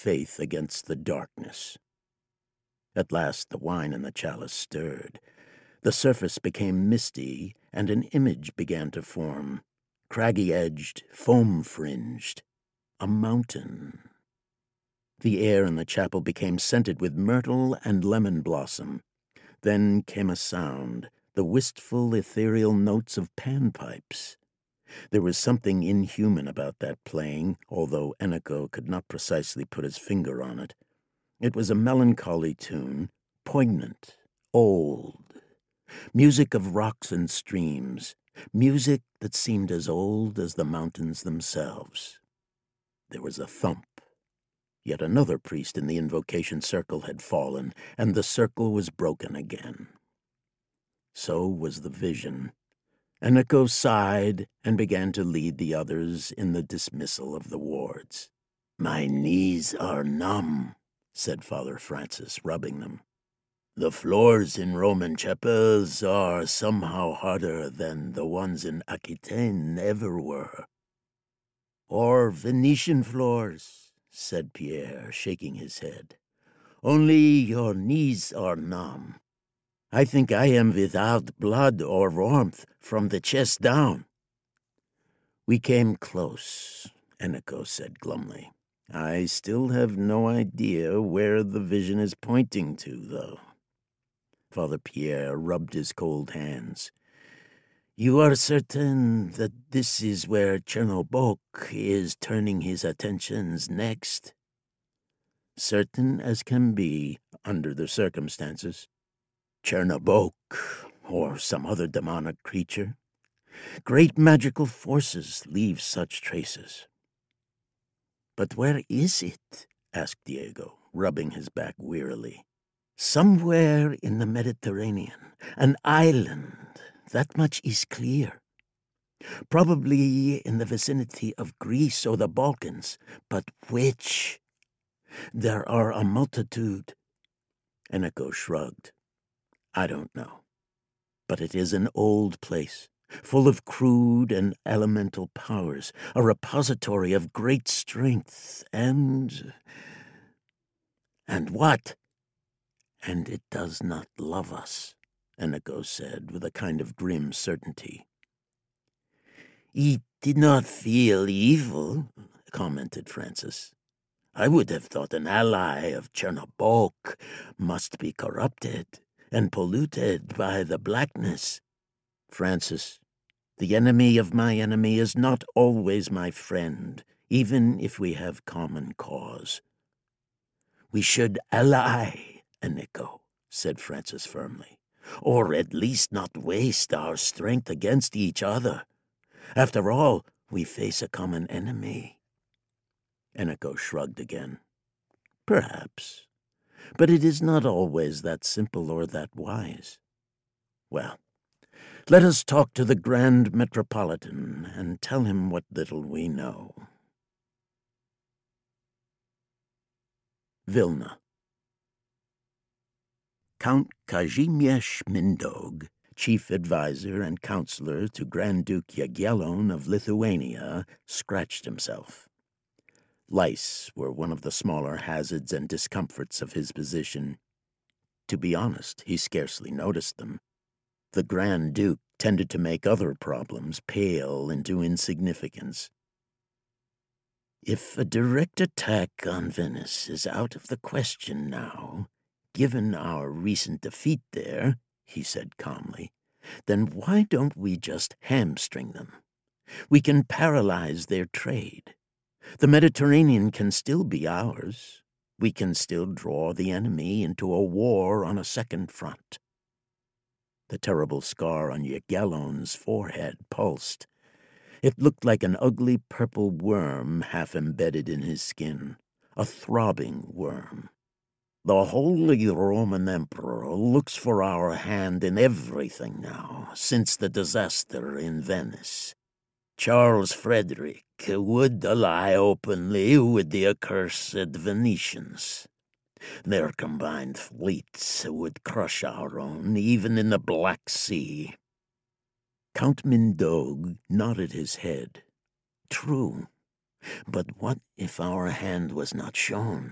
faith against the darkness. At last the wine in the chalice stirred. The surface became misty, and an image began to form, craggy-edged, foam-fringed, a mountain. The air in the chapel became scented with myrtle and lemon blossom. Then came a sound, the wistful, ethereal notes of panpipes. There was something inhuman about that playing, although Eniko could not precisely put his finger on it. It was a melancholy tune, poignant, old. Music of rocks and streams, music that seemed as old as the mountains themselves. There was a thump. Yet another priest in the invocation circle had fallen, and the circle was broken again. So was the vision. Eniko sighed and began to lead the others in the dismissal of the wards. "My knees are numb," said Father Francis, rubbing them. "The floors in Roman chapels are somehow harder than the ones in Aquitaine ever were." "Or Venetian floors," said Pierre, shaking his head. "Only your knees are numb. I think I am without blood or warmth from the chest down." "We came close," Eniko said glumly. "I still have no idea where the vision is pointing to, though." Father Pierre rubbed his cold hands. "You are certain that this is where Chernobog is turning his attentions next?" "Certain as can be, under the circumstances. Chernobog, or some other demonic creature. Great magical forces leave such traces." "But where is it?" asked Diego, rubbing his back wearily. "Somewhere in the Mediterranean, an island, that much is clear. Probably in the vicinity of Greece or the Balkans, but which? There are a multitude." Eniko shrugged. "I don't know. But it is an old place, full of crude and elemental powers, a repository of great strength, and what? And it does not love us," Eniko said with a kind of grim certainty. "It did not feel evil," commented Francis. "I would have thought an ally of Chernobog must be corrupted and polluted by the blackness." "Francis, the enemy of my enemy is not always my friend, even if we have common cause." "We should ally, Eniko," said Francis firmly, "or at least not waste our strength against each other. After all, we face a common enemy." Eniko shrugged again. "Perhaps. But it is not always that simple or that wise. Well, let us talk to the Grand Metropolitan and tell him what little we know." Vilna. Count Kazimierz Mindog, chief advisor and counselor to Grand Duke Jagiellon of Lithuania, scratched himself. Lice were one of the smaller hazards and discomforts of his position. To be honest, he scarcely noticed them. The Grand Duke tended to make other problems pale into insignificance. "If a direct attack on Venice is out of the question now, given our recent defeat there," he said calmly, "then why don't we just hamstring them? We can paralyze their trade. The Mediterranean can still be ours. We can still draw the enemy into a war on a second front." The terrible scar on Jagiellon's forehead pulsed. It looked like an ugly purple worm half embedded in his skin, a throbbing worm. "The Holy Roman Emperor looks for our hand in everything now, since the disaster in Venice. Charles Frederick would ally openly with the accursed Venetians. Their combined fleets would crush our own, even in the Black Sea." Count Mindog nodded his head. "True. But what if our hand was not shown?